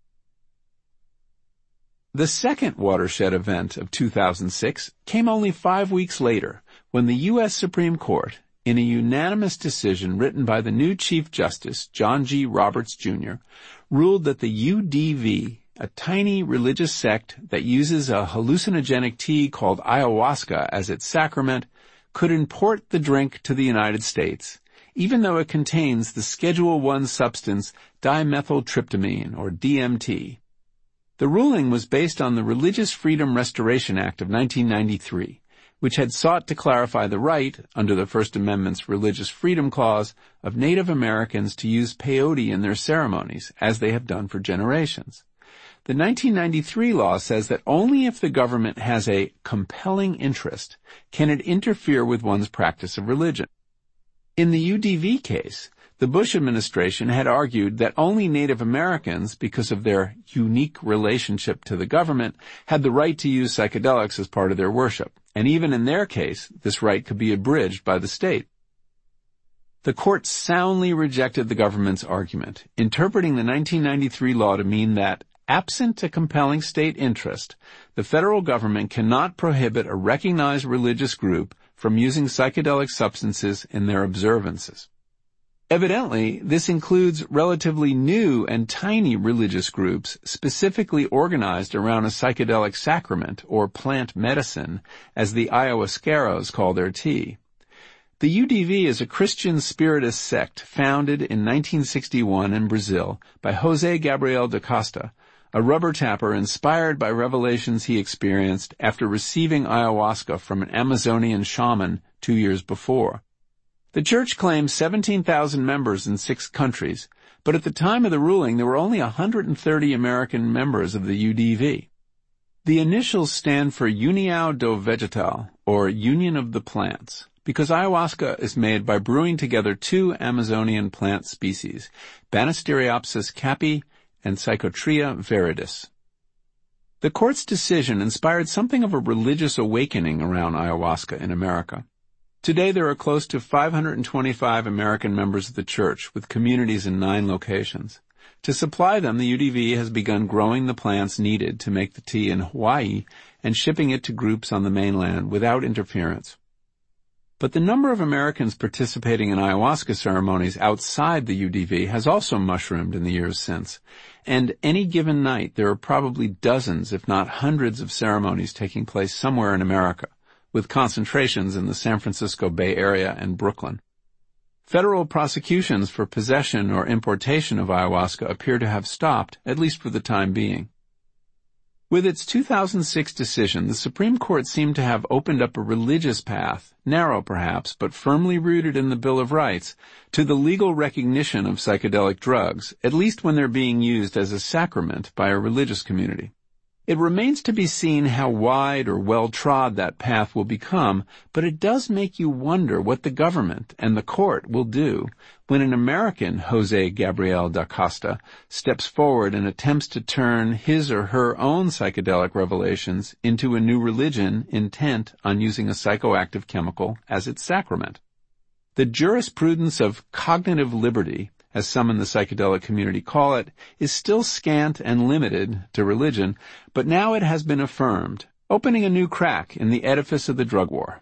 B: The second watershed event of 2006 came only 5 weeks later, when the U.S. Supreme Court, in a unanimous decision written by the new Chief Justice, John G. Roberts, Jr., ruled that the UDV, a tiny religious sect that uses a hallucinogenic tea called ayahuasca as its sacrament, could import the drink to the United States, even though it contains the Schedule I substance dimethyltryptamine, or DMT. The ruling was based on the Religious Freedom Restoration Act of 1993, which had sought to clarify the right, under the First Amendment's Religious Freedom Clause, of Native Americans to use peyote in their ceremonies, as they have done for generations. The 1993 law says that only if the government has a compelling interest can it interfere with one's practice of religion. In the UDV case, the Bush administration had argued that only Native Americans, because of their unique relationship to the government, had the right to use psychedelics as part of their worship, and even in their case, this right could be abridged by the state. The court soundly rejected the government's argument, interpreting the 1993 law to mean that, absent a compelling state interest, the federal government cannot prohibit a recognized religious group from using psychedelic substances in their observances. Evidently, this includes relatively new and tiny religious groups specifically organized around a psychedelic sacrament or plant medicine, as the ayahuasqueros call their tea. The UDV is a Christian Spiritist sect founded in 1961 in Brazil by José Gabriel da Costa, a rubber tapper inspired by revelations he experienced after receiving ayahuasca from an Amazonian shaman 2 years before. The church claims 17,000 members in 6 countries, but at the time of the ruling there were only 130 American members of the UDV. The initials stand for União do Vegetal, or Union of the Plants, because ayahuasca is made by brewing together 2 Amazonian plant species, Banisteriopsis caapi and Psychotria viridis. The court's decision inspired something of a religious awakening around ayahuasca in America. Today there are close to 525 American members of the church, with communities in 9 locations. To supply them, the UDV has begun growing the plants needed to make the tea in Hawaii and shipping it to groups on the mainland without interference. But the number of Americans participating in ayahuasca ceremonies outside the UDV has also mushroomed in the years since, and any given night there are probably dozens, if not hundreds, of ceremonies taking place somewhere in America, with concentrations in the San Francisco Bay Area and Brooklyn. Federal prosecutions for possession or importation of ayahuasca appear to have stopped, at least for the time being. With its 2006 decision, the Supreme Court seemed to have opened up a religious path, narrow perhaps, but firmly rooted in the Bill of Rights, to the legal recognition of psychedelic drugs, at least when they're being used as a sacrament by a religious community. It remains to be seen how wide or well-trod that path will become, but it does make you wonder what the government and the court will do when an American, José Gabriel da Costa, steps forward and attempts to turn his or her own psychedelic revelations into a new religion intent on using a psychoactive chemical as its sacrament. The jurisprudence of cognitive liberty, as some in the psychedelic community call it, is still scant and limited to religion, but now it has been affirmed, opening a new crack in the edifice of the drug war.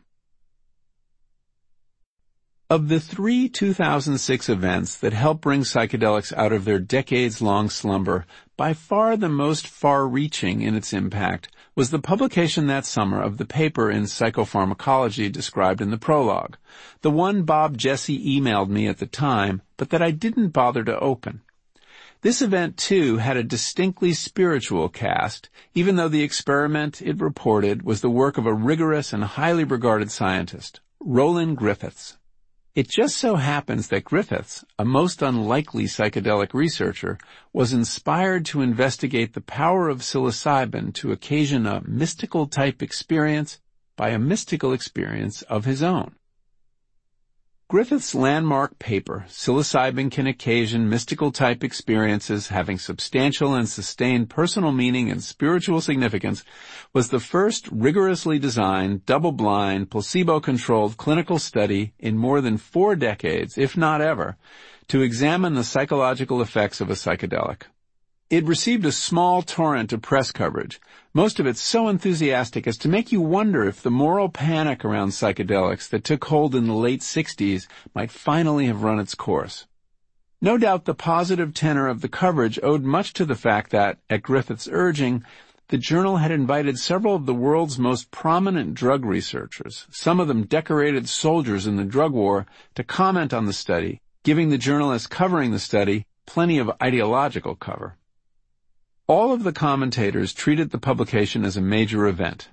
B: Of the 3 2006 events that helped bring psychedelics out of their decades-long slumber, by far the most far-reaching in its impact was the publication that summer of the paper in Psychopharmacology described in the prologue, the one Bob Jesse emailed me at the time, but that I didn't bother to open. This event, too, had a distinctly spiritual cast, even though the experiment it reported was the work of a rigorous and highly regarded scientist, Roland Griffiths. It just so happens that Griffiths, a most unlikely psychedelic researcher, was inspired to investigate the power of psilocybin to occasion a mystical-type experience by a mystical experience of his own. Griffiths' landmark paper, Psilocybin Can Occasion Mystical-Type Experiences Having Substantial and Sustained Personal Meaning and Spiritual Significance, was the first rigorously designed, double-blind, placebo-controlled clinical study in more than 4 decades, if not ever, to examine the psychological effects of a psychedelic. It received a small torrent of press coverage, most of it so enthusiastic as to make you wonder if the moral panic around psychedelics that took hold in the late 60s might finally have run its course. No doubt the positive tenor of the coverage owed much to the fact that, at Griffiths' urging, the journal had invited several of the world's most prominent drug researchers, some of them decorated soldiers in the drug war, to comment on the study, giving the journalists covering the study plenty of ideological cover. All of the commentators treated the publication as a major event.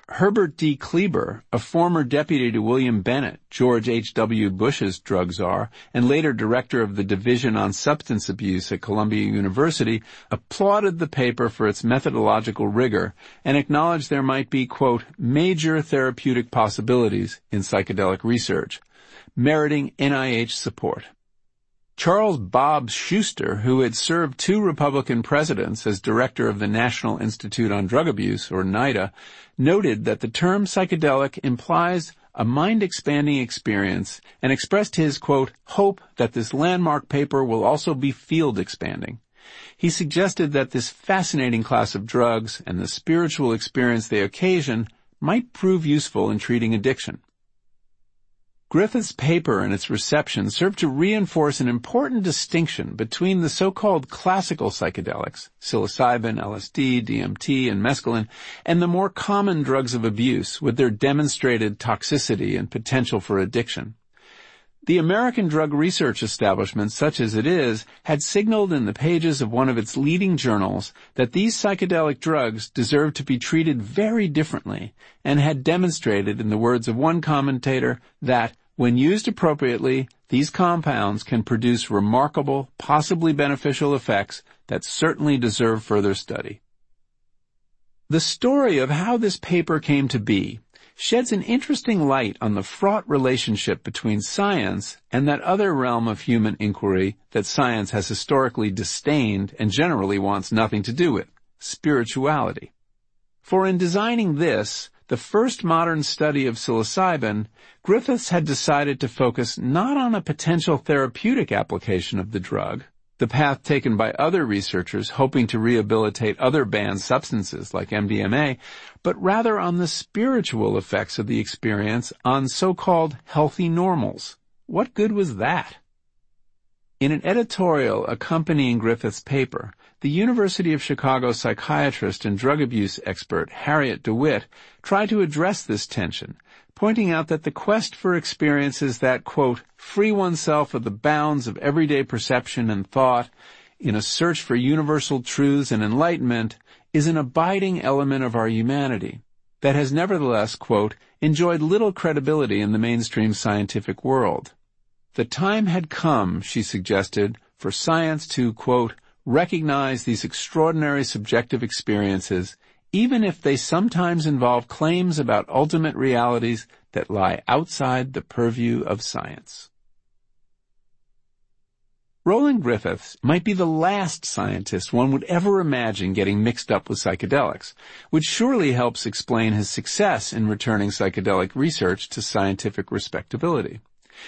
B: Herbert D. Kleber, a former deputy to William Bennett, George H.W. Bush's drug czar, and later director of the Division on Substance Abuse at Columbia University, applauded the paper for its methodological rigor and acknowledged there might be, quote, major therapeutic possibilities in psychedelic research, meriting NIH support. Charles Bob Schuster, who had served 2 Republican presidents as director of the National Institute on Drug Abuse, or NIDA, noted that the term psychedelic implies a mind-expanding experience and expressed his, quote, hope that this landmark paper will also be field-expanding. He suggested that this fascinating class of drugs and the spiritual experience they occasion might prove useful in treating addiction. Griffith's paper and its reception served to reinforce an important distinction between the so-called classical psychedelics, psilocybin, LSD, DMT, and mescaline, and the more common drugs of abuse with their demonstrated toxicity and potential for addiction. The American drug research establishment, such as it is, had signaled in the pages of one of its leading journals that these psychedelic drugs deserved to be treated very differently, and had demonstrated, in the words of one commentator, that, when used appropriately, these compounds can produce remarkable, possibly beneficial effects that certainly deserve further study. The story of how this paper came to be sheds an interesting light on the fraught relationship between science and that other realm of human inquiry that science has historically disdained and generally wants nothing to do with, spirituality. For in designing this, the first modern study of psilocybin, Griffiths had decided to focus not on a potential therapeutic application of the drug, the path taken by other researchers hoping to rehabilitate other banned substances like MDMA, but rather on the spiritual effects of the experience on so-called healthy normals. What good was that? In an editorial accompanying Griffiths' paper, the University of Chicago psychiatrist and drug abuse expert Harriet DeWitt tried to address this tension, pointing out that the quest for experiences that, quote, free oneself of the bounds of everyday perception and thought in a search for universal truths and enlightenment is an abiding element of our humanity that has nevertheless, quote, enjoyed little credibility in the mainstream scientific world. The time had come, she suggested, for science to, quote, recognize these extraordinary subjective experiences, even if they sometimes involve claims about ultimate realities that lie outside the purview of science. Roland Griffiths might be the last scientist one would ever imagine getting mixed up with psychedelics, which surely helps explain his success in returning psychedelic research to scientific respectability.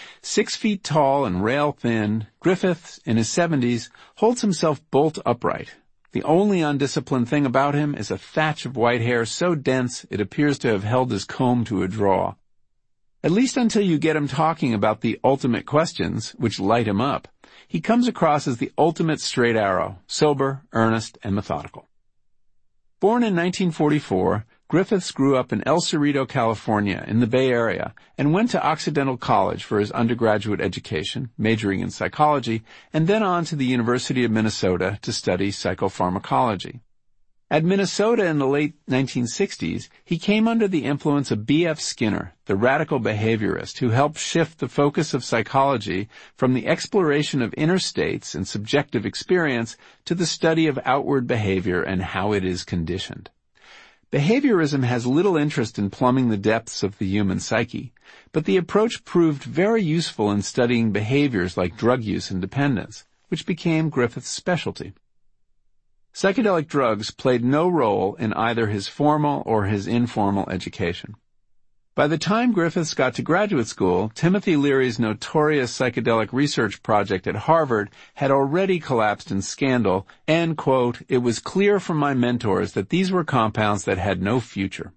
B: 6 feet tall and rail-thin, Griffiths, in his 70s, holds himself bolt upright. The only undisciplined thing about him is a thatch of white hair so dense it appears to have held his comb to a draw. At least until you get him talking about the ultimate questions, which light him up, he comes across as the ultimate straight arrow, sober, earnest, and methodical. Born in 1944, Griffiths grew up in El Cerrito, California, in the Bay Area, and went to Occidental College for his undergraduate education, majoring in psychology, and then on to the University of Minnesota to study psychopharmacology. At Minnesota in the late 1960s, he came under the influence of B.F. Skinner, the radical behaviorist who helped shift the focus of psychology from the exploration of inner states and subjective experience to the study of outward behavior and how it is conditioned. Behaviorism has little interest in plumbing the depths of the human psyche, but the approach proved very useful in studying behaviors like drug use and dependence, which became Griffiths' specialty. Psychedelic drugs played no role in either his formal or his informal education. By the time Griffiths got to graduate school, Timothy Leary's notorious psychedelic research project at Harvard had already collapsed in scandal, and, quote, it was clear from my mentors that these were compounds that had no future.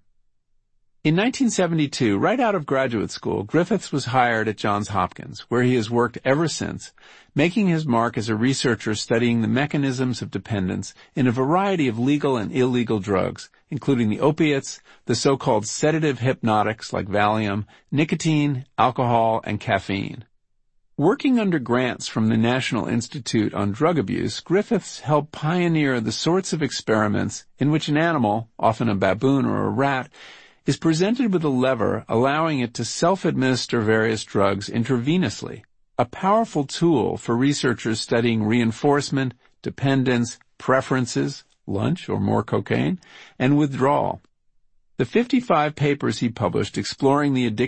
B: In 1972, right out of graduate school, Griffiths was hired at Johns Hopkins, where he has worked ever since, making his mark as a researcher studying the mechanisms of dependence in a variety of legal and illegal drugs, including the opiates, the so-called sedative hypnotics like Valium, nicotine, alcohol, and caffeine. Working under grants from the National Institute on Drug Abuse, Griffiths helped pioneer the sorts of experiments in which an animal, often a baboon or a rat, is presented with a lever allowing it to self-administer various drugs intravenously, a powerful tool for researchers studying reinforcement, dependence, preferences, lunch or more cocaine, and withdrawal. The 55 papers he published exploring the addiction